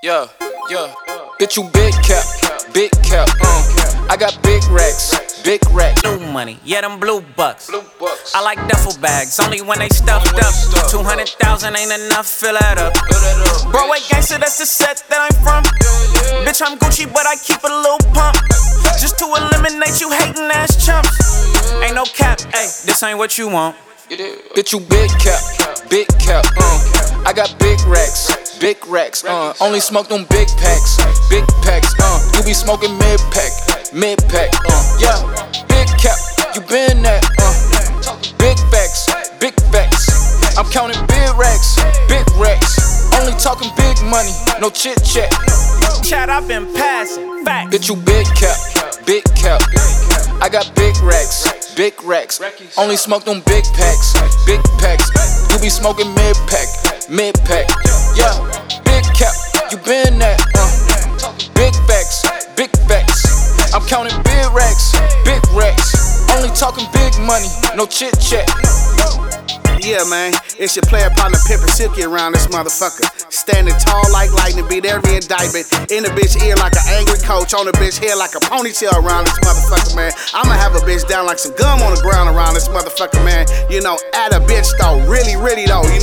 Yeah, yeah. Bitch, you big cap, big cap. I got big racks, big racks. Blue money, yeah, them blue bucks. Blue bucks. I like duffel bags, only when they stuffed up. 200,000 ain't enough, fill that up. Broadway gangster, that's the set that I'm from. Bitch, I'm Gucci, but I keep a little pump. Just to eliminate you hating ass chumps. Ain't no cap, ayy, this ain't what you want. Bitch, you big cap, big cap. I got big racks, big racks. Only smoke them big packs, big packs. You be smoking mid pack, mid pack. Yeah, big cap, you been that. Big facts, big facts. I'm counting big racks, big racks. Only talking big money, no chit chat. Chat, I've been passing, facts. Bitch, you big cap, big cap. I got big racks, big racks. Only smoke them big packs, big packs. You be smoking mid pack, mid pack. Yeah, big cap, you been that. Big facts, big facts. I'm counting big racks, big racks. Only talking big money, no chit chat. Yeah, man, it's your player partner Pimpin' Silky around this motherfucker. Standing tall like lightning, beat every indictment. In the bitch ear like an angry coach, on the bitch head like a ponytail around this motherfucker, man. I'ma have a bitch down like some gum on the ground around this motherfucker, man. You know, at a bitch though, really, really though.